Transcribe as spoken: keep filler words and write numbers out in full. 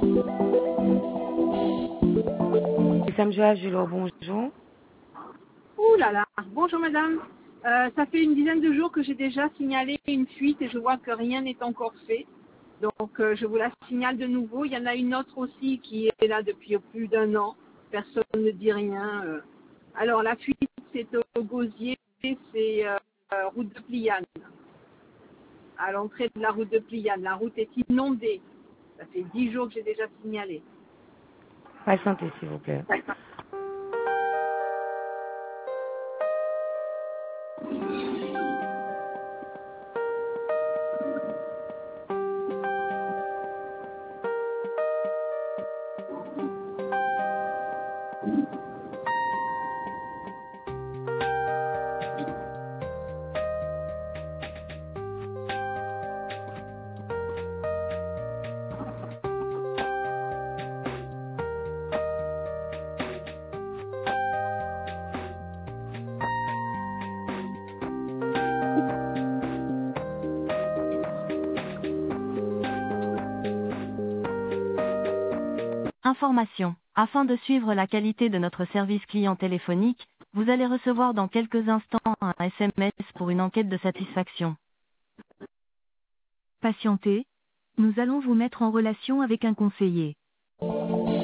Samjoa Julo, bonjour. Ouh là là, bonjour madame. Euh, ça fait une dizaine de jours que j'ai déjà signalé une fuite et je vois que rien n'est encore fait. Donc euh, je vous la signale de nouveau. Il y en a une autre aussi qui est là depuis plus d'un an. Personne ne dit rien. euh. Alors la fuite c'est au Gosier, c'est euh, euh, route de Pliane. À l'entrée de la route de Pliane. La route est inondée. Ça fait dix jours que j'ai déjà signalé. Patientez, s'il vous plaît. Information. Afin de suivre la qualité de notre service client téléphonique, vous allez recevoir dans quelques instants un S M S pour une enquête de satisfaction. Patientez. Nous allons vous mettre en relation avec un conseiller.